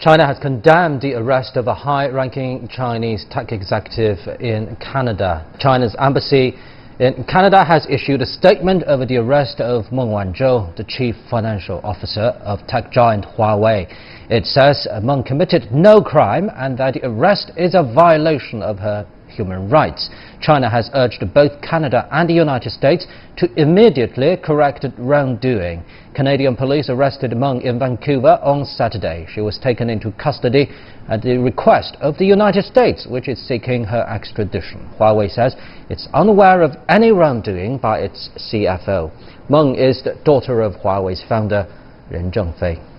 China has condemned the arrest of a high-ranking Chinese tech executive in Canada. China's embassy in Canada has issued a statement over the arrest of Meng Wanzhou, the chief financial officer of tech giant Huawei. It says Meng committed no crime and that the arrest is a violation of her human rights. China has urged both Canada and the United States to immediately correct wrongdoing. Canadian police arrested Meng in Vancouver on Saturday. She was taken into custody at the request of the United States, which is seeking her extradition. Huawei says it's unaware of any wrongdoing by its CFO. Meng is the daughter of Huawei's founder, Ren Zhengfei.